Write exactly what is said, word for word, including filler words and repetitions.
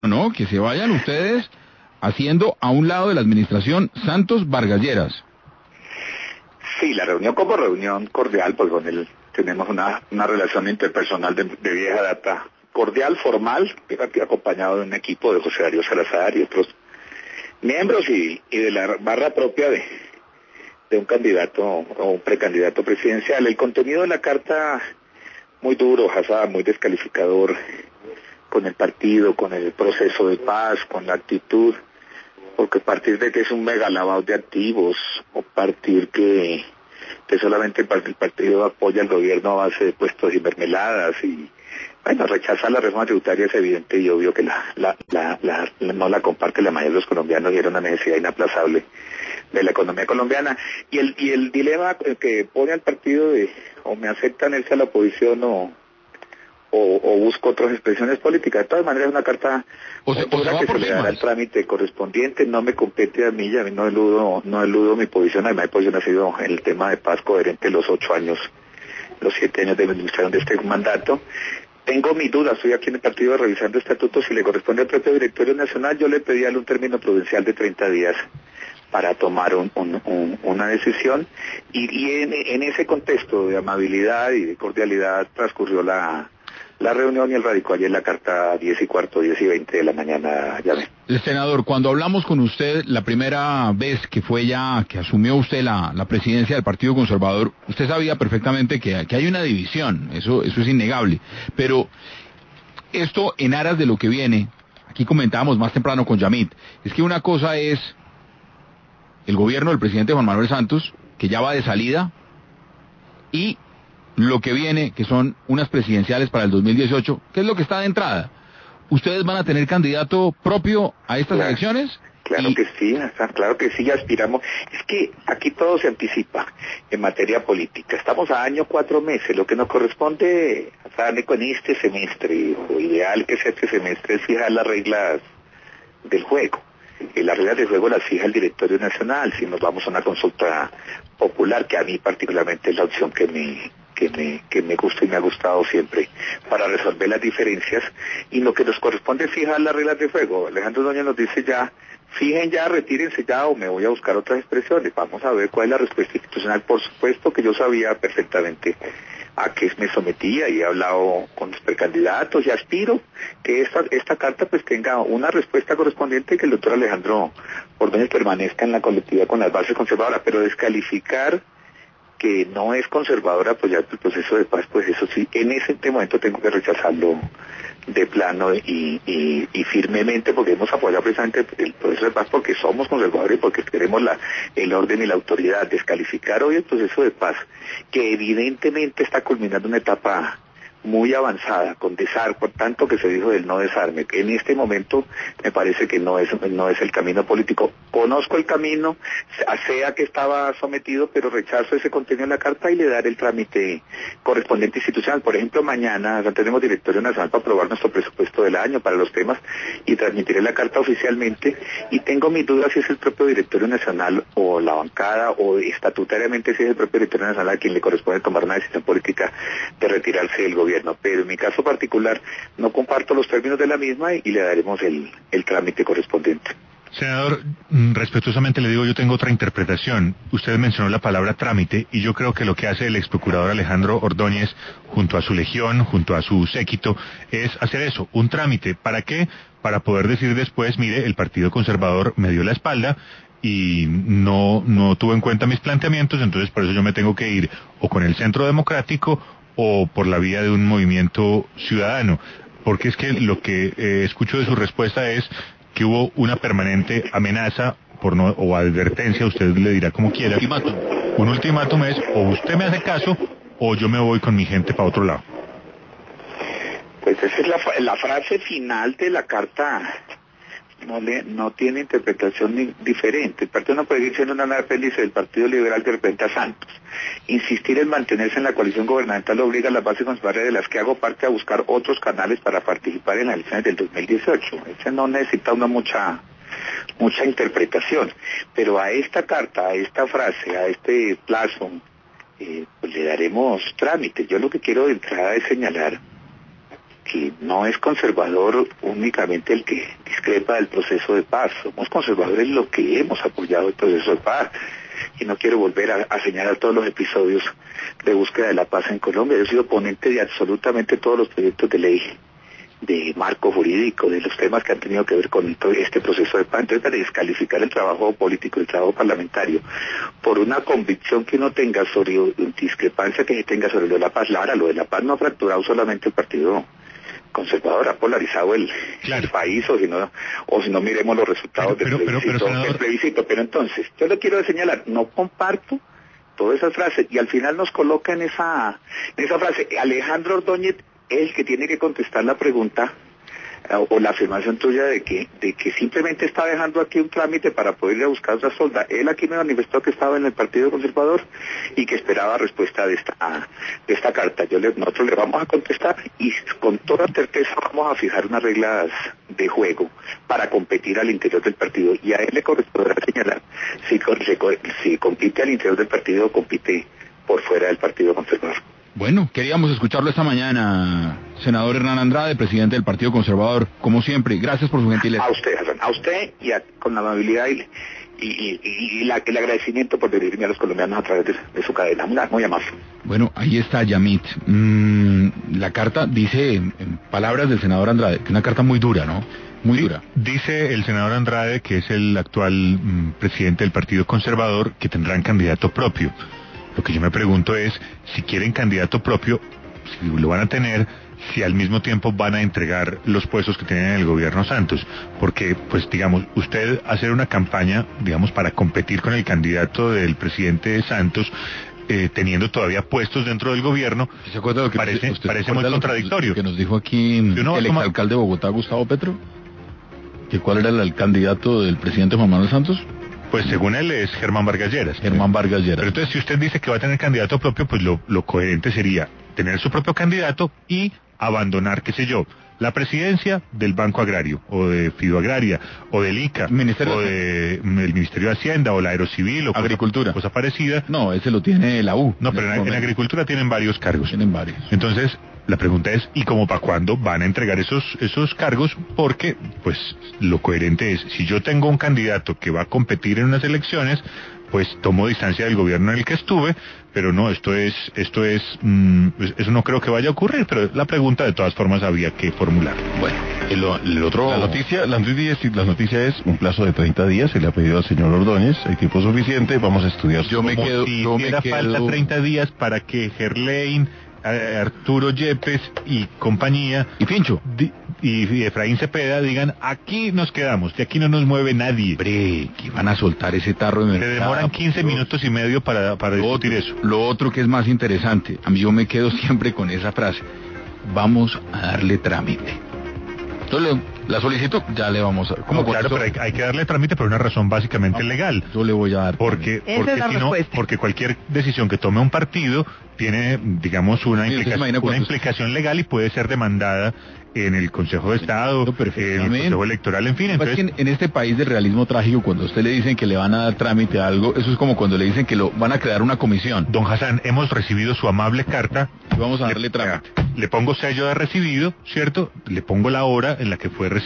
no, que se vayan ustedes haciendo a un lado de la administración Santos Vargas Lleras. Sí, la reunión como reunión cordial, pues con él tenemos una, una relación interpersonal de, de vieja data, cordial, formal, pero aquí acompañado de un equipo de José Darío Salazar y otros miembros y, y de la barra propia de, de un candidato o un precandidato presidencial. El contenido de la carta muy duro, Hazard, muy descalificador con el partido, con el proceso de paz, con la actitud, porque partir de que es un mega lavado de activos, o partir que, que solamente el partido apoya al gobierno a base de puestos y mermeladas, y bueno, rechazar la reforma tributaria es evidente y obvio que la, la, la, la, la no la comparte la mayoría de los colombianos y era una necesidad inaplazable de la economía colombiana. Y el, y el dilema que pone al partido de o me aceptan irse a la oposición o O, o busco otras expresiones políticas. De todas maneras, una carta o se, o que se le dará el trámite correspondiente, no me compete a mí, ya no eludo, no eludo mi posición. Además, mi posición ha sido en el tema de paz coherente los ocho años, los siete años de administración de este mandato. Tengo mi duda, estoy aquí en el partido revisando estatutos, si le corresponde al propio directorio nacional, yo le pedí un término prudencial de treinta días para tomar un, un, un, una decisión, y, y en, en ese contexto de amabilidad y de cordialidad transcurrió la La reunión y el radicó ayer la carta diez y cuarto, diez y veinte de la mañana, ya ven. El senador, cuando hablamos con usted la primera vez que fue ya, que asumió usted la, la presidencia del Partido Conservador, usted sabía perfectamente que, que hay una división, eso, eso es innegable. Pero esto en aras de lo que viene, aquí comentábamos más temprano con Yamit, es que una cosa es el gobierno del presidente Juan Manuel Santos, que ya va de salida, y lo que viene, que son unas presidenciales para el dos mil dieciocho, ¿qué es lo que está de entrada? ¿Ustedes van a tener candidato propio a estas claro, elecciones? Claro y... que sí, claro que sí, aspiramos. Es que aquí todo se anticipa en materia política. Estamos a año cuatro meses, lo que nos corresponde, Sánico, en este semestre, o ideal que sea este semestre, es fijar las reglas del juego. Y las reglas del juego las fija el Directorio Nacional, si nos vamos a una consulta popular, que a mí particularmente es la opción que me... que me, que me gusta y me ha gustado siempre para resolver las diferencias, y lo que nos corresponde es fijar las reglas de juego. Alejandro Doña nos dice ya, fijen ya, retírense ya o me voy a buscar otras expresiones. Vamos a ver cuál es la respuesta institucional. Por supuesto que yo sabía perfectamente a qué me sometía y he hablado con los precandidatos y aspiro que esta, esta carta pues tenga una respuesta correspondiente y que el doctor Alejandro Ordóñez permanezca en la colectividad con las bases conservadoras, pero descalificar que no es conservadora apoyar el proceso de paz, pues eso sí, en ese momento tengo que rechazarlo de plano y, y, y firmemente, porque hemos apoyado precisamente el proceso de paz porque somos conservadores y porque queremos la, el orden y la autoridad. Descalificar hoy el proceso de paz, que evidentemente está culminando una etapa muy avanzada, con desarme, por tanto que se dijo del no desarme, que en este momento me parece que no es, no es el camino político. Conozco el camino, sea que estaba sometido, pero rechazo ese contenido en la carta y le daré el trámite correspondiente institucional. Por ejemplo, mañana tenemos Directorio Nacional para aprobar nuestro presupuesto del año para los temas y transmitiré la carta oficialmente, y tengo mis dudas si es el propio Directorio Nacional o la bancada o estatutariamente si es el propio Directorio Nacional a quien le corresponde tomar una decisión política de retirarse del gobierno. Pero en mi caso particular no comparto los términos de la misma y, y le daremos el, el trámite correspondiente. Senador, respetuosamente le digo, yo tengo otra interpretación. Usted mencionó la palabra trámite y yo creo que lo que hace el exprocurador Alejandro Ordóñez junto a su legión, junto a su séquito, es hacer eso, un trámite. ¿Para qué? Para poder decir después, mire, el Partido Conservador me dio la espalda y no, no tuvo en cuenta mis planteamientos, entonces por eso yo me tengo que ir o con el Centro Democrático o por la vía de un movimiento ciudadano, porque es que lo que eh, escucho de su respuesta es que hubo una permanente amenaza por no, o advertencia, usted le dirá como quiera, Ultimátum. Un ultimátum es o usted me hace caso o yo me voy con mi gente para otro lado. Pues esa es la, la frase final de la carta. No, le, no tiene interpretación ni, diferente. El partido no puede ir siendo una apéndice del Partido Liberal que representa a Santos. Insistir en mantenerse en la coalición gubernamental obliga a las bases conservadoras de las que hago parte a buscar otros canales para participar en las elecciones del dos mil dieciocho. Ese no necesita una mucha mucha interpretación. Pero a esta carta, a esta frase, a este plazo, eh, pues le daremos trámite. Yo lo que quiero de entrada es señalar que no es conservador únicamente el que discrepa del proceso de paz. Somos conservadores los que hemos apoyado el proceso de paz. Y no quiero volver a, a señalar todos los episodios de búsqueda de la paz en Colombia. Yo he sido ponente de absolutamente todos los proyectos de ley, de marco jurídico, de los temas que han tenido que ver con todo este proceso de paz. Entonces, para descalificar el trabajo político, el trabajo parlamentario, por una convicción que uno tenga sobre, discrepancia que se tenga sobre lo de la paz, Lara, lo de la paz no ha fracturado solamente el partido conservador, ha polarizado el, claro. el país, o si no, o si no miremos los resultados pero, del, pero, plebiscito, pero, pero, del plebiscito. Pero entonces, yo le quiero señalar, no comparto todas esas frases, y al final nos coloca en esa, en esa frase, Alejandro Ordóñez es el que tiene que contestar la pregunta o la afirmación tuya de que de que simplemente está dejando aquí un trámite para poder ir a buscar otra solda. Él aquí me manifestó que estaba en el Partido Conservador y que esperaba respuesta de esta de esta carta. Yo le, nosotros le vamos a contestar y con toda certeza vamos a fijar unas reglas de juego para competir al interior del partido, y a él le corresponderá señalar si, si compite al interior del partido o compite por fuera del Partido Conservador. Bueno, queríamos escucharlo esta mañana, senador Hernán Andrade, presidente del Partido Conservador, como siempre. Gracias por su gentileza. A usted, a usted y a, con la amabilidad y, y, y, y la, el agradecimiento por dirigirme a los colombianos a través de, de su cadena. Muy, muy amable. Bueno, ahí está Yamit. Mm, la carta dice, en, en palabras del senador Andrade, que es una carta muy dura, ¿no? Muy sí, dura. Dice el senador Andrade, que es el actual mm, presidente del Partido Conservador, que tendrán candidato propio. Lo que yo me pregunto es, si quieren candidato propio, si lo van a tener, si al mismo tiempo van a entregar los puestos que tienen en el gobierno Santos. Porque, pues digamos, usted hacer una campaña, digamos, para competir con el candidato del presidente Santos, eh, teniendo todavía puestos dentro del gobierno, ¿se acuerda de lo que parece, usted, parece muy contradictorio. Lo que nos dijo aquí no el exalcalde de Bogotá, Gustavo Petro? ¿Que cuál era el, el candidato del presidente Juan Manuel Santos? Pues según él es Germán Vargas Lleras. Germán Vargas Lleras. Pero entonces si usted dice que va a tener candidato propio, pues lo, lo coherente sería tener su propio candidato y abandonar, qué sé yo, la presidencia del Banco Agrario, o de Fidoagraria, o del ICA, Ministerio o del de, Ministerio de Hacienda, o la Aerocivil, o Agricultura. Cosa, cosa parecida. No, ese lo tiene la U. No, pero en, en Agricultura tienen varios cargos. Tienen varios. Entonces, la pregunta es, ¿y cómo para cuándo van a entregar esos esos cargos? Porque, pues, lo coherente es, si yo tengo un candidato que va a competir en unas elecciones, pues tomo distancia del gobierno en el que estuve, pero no, esto es, esto es, mmm, eso no creo que vaya a ocurrir, pero la pregunta de todas formas había que formular. Bueno, el, el otro... La noticia, la noticia, la noticia es un plazo de treinta días, se le ha pedido al señor Ordóñez, hay tiempo suficiente, vamos a estudiar. Yo me quedo, si yo me quedo... falta treinta días para que Gerlain, Arturo Yepes y compañía y Fincho di, y Efraín Cepeda digan, aquí nos quedamos, de aquí no nos mueve nadie. Bre, que van a soltar ese tarro de mercado. Se demoran quince minutos y medio para, para discutir otro, eso. Lo otro que es más interesante, a mí yo me quedo siempre con esa frase, vamos a darle trámite. Entonces, la solicito, ya le vamos a... ¿Cómo? No, claro, pero hay, hay que darle trámite por una razón básicamente no, legal. Yo le voy a dar. Porque, porque, si no, porque cualquier decisión que tome un partido tiene, digamos, una, sí, implicación, una implicación legal y puede ser demandada en el Consejo de Estado, no, en el Consejo Electoral, en fin. Entonces... Es que en, en este país de realismo trágico, cuando a usted le dicen que le van a dar trámite a algo, eso es como cuando le dicen que lo van a crear una comisión. Don Hassan, hemos recibido su amable carta. Y vamos a darle trámite. Le pongo sello de recibido, ¿cierto? Le pongo la hora en la que fue recibido.